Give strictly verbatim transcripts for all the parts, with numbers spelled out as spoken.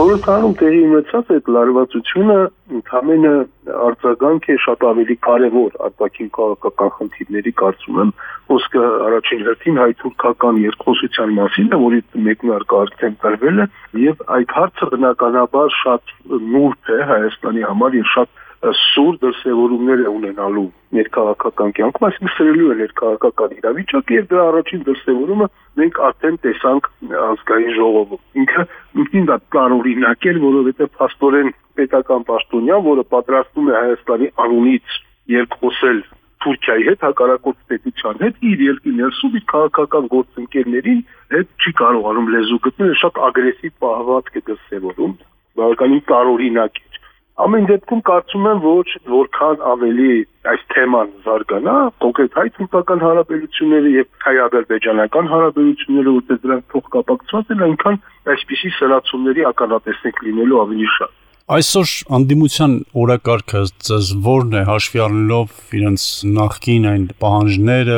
Խորհրդարանում տեղի ունեցած այդ լարվածությունը ընդհանրապես արձագանք է շատ ավելի կարևոր արտաքին քաղաքական խնդիրների կարծում եմ խոսքը առաջին հերթին հայ-թուրքական երկխոսության մասին է, որի մեկնարկը արդեն տրվել է եւ այդ հարցը բնականաբար շատ նուրբ է Հայաստանի համար եւ շատ սուր դրսևորումներ է ունենալու ներքաղաքական կյանքում, այսինքն սրելու է ներքաղաքական իրավիճակը եւ դրա առաջին դրսևորումը մենք արդեն տեսանք ազգային ժողովում։ Ինքը ինքնին դա տարօրինակ էր, որովհետեւ փաստորեն պետական պաշտոնյան, որը պատրաստում է Հայաստանի անունից երկխոսել Թուրքիայի հետ, հակառակորդ պետության հետ, իր երկրի ներսում իր քաղաքական գործընկերներին հետ չի կարողանում լեզու գտնել, շատ ագրեսիվ պահվածք է դրսևորում, բավականին տարօրինակ է։ Ամեն դեպքում կարծում եմ, որ որքան ավելի այս թեման զարգանա, կոնկրետ հայ-թուրքական հարաբերությունները եւ հայ-ադրբեջանական հարաբերությունները, որտեղ դրանք փոխկապակցված են, այնքան այսպիսի սրացումների ականատեսնենք լինելու ավելի շատ։ Այսօր անդիմության օրակարգը ձեզ որն է հաշվի առնելով իրենց նախկին այն պահանջները,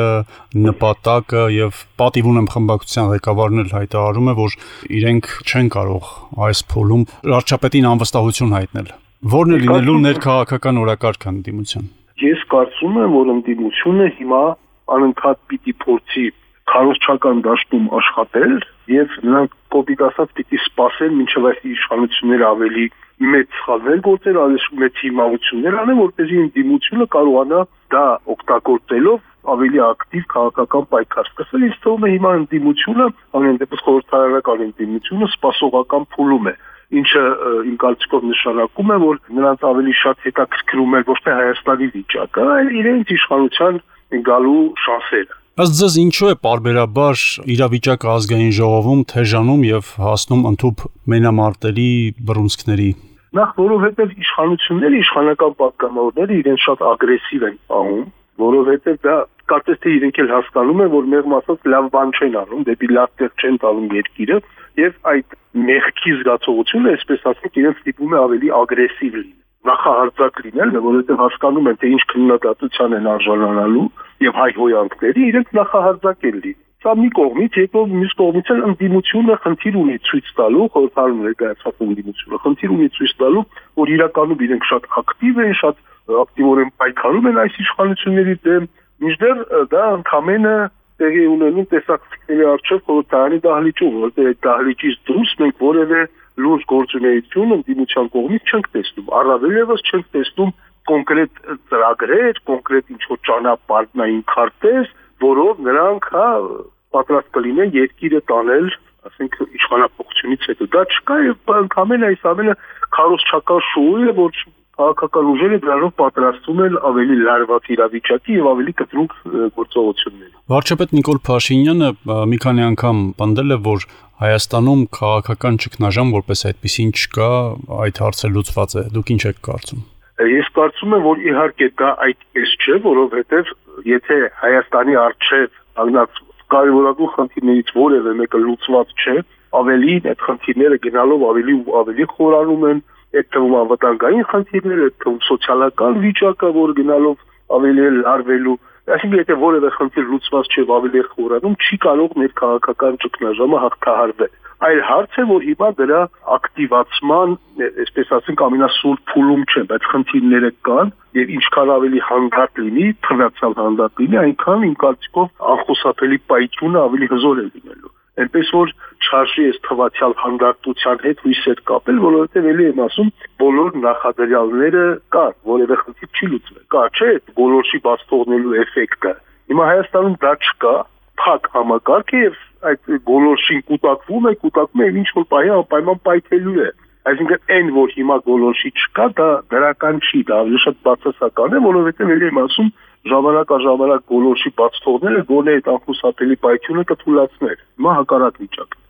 նպատակը եւ պատիվ ունեմ խմբակցության ղեկավարն էլ հայտարարում է, որ իրենք չեն կարող այս փուլում վարչապետին անվստահություն հայտնել։ Որն է լինելու ներքաղաքական օրակարգը անդիմության։ Ես կարծում եմ, որ անդիմությունը հիմա անընդհատ պիտի փորձի քարոզչական դաշտում աշխատել եւ նրանք կոպիտ ասած պիտի սպասեն մինչեւ այս իշխանությունները ավելի մեծ սխալներ գործել, ավելի մեծ հիմարություններ անեն, որպեսզի անդիմությունը կարողանա դա օգտագործելով ավելի ակտիվ քաղաքական պայքար սկսել։ Ինձ թվում է հիմա անդիմությունը, ամեն դեպս խորհրդարանական անդիմությունը սպասողական փուլում է, ինչը իմ կարծիքով նշանակում է, որ նրանց ավելի շատ հետաքրքրում է ոչ թե Հայաստանի վիճակը, այլ իրենց իշխանության գալու շանսերը։ Ըստ ձեզ ինչու է պարբերաբար իրավիճակը ազգային ժողովում թեժանում եւ հասնում ընդհուպ մենամարտերի բռունցքների։ Նախ որովհետեւ իշխանությունները, իշխանական պատգամավորները իրենց շատ ագրեսիվ են պահում, որովհետեւ դա կարծես թե իրենք էլ հասկանում են, որ մեղմ ասած լավ բան չեն անում, դեպի լավ տեղ չեն տալում երկիրը եւ այդ մեղքի զգացողությունը, այսպես ասենք, իրենց ստիպում է ավելի ագրեսիվ լինել, նախահարձակ լինել, որովհետեւ հասկանում են, թե ինչ քննադատության են արժանանալու եւ հայհոյանքների, իրենք նախահարձակ են լինի։ Սա մի կողմից, հետո մյուս կողմից էլ ընդդիմությունը խնդիր ունի ցույց տալու, խորհրդարանում ներկայացված ընդդիմությունը խնդիր ունի ցույց տալու, որ իրականում իրենք շատ ակտիվ են, շատ ակտիվորեն պայքարում են այս իշխանությունների դեմ, մինչդեռ դա ընդամենը տեղի ունենում տեսակցների առջև խորհրդարանի դահլիճում, որտեղ այդ դահլիճից դուրս մենք որևէ լուրջ գործունեություն ընդդիմության կողմից չենք տեսնում, առավել եւս չենք տեսնում կոնկրետ ծրագրեր, կոնկրետ ինչ-որ ճանապարհային քարտեզ, որով նրանք հա պատրաստ կլինեն երկիրը տանել, ասենք իշխանապողությունից հետո։ Դա չկա եւ ընդամենը այս ամենը քարոզչական շոու է, որ քաղաքական ուժերը դրանով պատրաստում են ավելի լարված իրավիճակի եւ ավելի կտրուկ գործողությունների։ Վարչապետ Նիկոլ Փաշինյանը մի քանի անգամ պնդել է, որ Հայաստանում քաղաքական ճգնաժամ որպես այդպեսին չկա, այդ հարցը լուծված է։ Դուք ինչ եք կարծում։ Ես կարծում եմ, որ իհարկե դա այդպես չէ, որովհետեւ եթե Հայաստանի առջև անգնած կարևորագույն խնդիրներից որևէ մեկը լուծված չէ, ավելի այդ խնդիրները գնալով ավելի ու ավելի խորանում են, այդ թվում անվտանգային խնդիրները, այդ թվում սոցիալական վիճակը, որ գնալով ավելի լարվելու, այսինքն եթե որևէ խնդիր լուծված չէ, ավելի խորանում, չի կարող մեր քաղաքական ճգնաժամը հաղթահարվել։ Այլ հարց է, որ հիմա դրա ակտիվացման, այսպես ասենք, ամենասուր փուլում չեն, բայց խնդիրները կան եւ ինչքան ավելի հանդարտ լինի, թվացալ հանդարտ լինի, այնքան իմ կարծիքով անխուսափելի պայթյունը ավելի հզոր է լինելու։ Այնպես որ չարժի այս թվացյալ հանդարտության հետ հույսեր կապել, որովհետեւ ելի եմ ասում, բոլոր նախադրյալները կան, որևէ խնդիր չի լուծվել։ Կա, չէ, գոլորշի բաց թողնելու էֆեկտը։ Հիմա Հայաստանում դա չկա, փակ համակարգ է եւ այդ գոլորշին կուտակվում է, կուտակում է ինչ որ պահի անպայման պայթելու է։ Այսինքն այն, որ հիմա գոլորշի չկա, դա դրական չի, դա ավելի շատ բացասական է, որովհետեւ ելի եմ ասում, ժամանակ առ ժամանակ գոլորշի բաց թողնելը գոնե այդ անխուսափելի պայթյունը կթուլացներ։ Հիմա հակառակ վիճակ։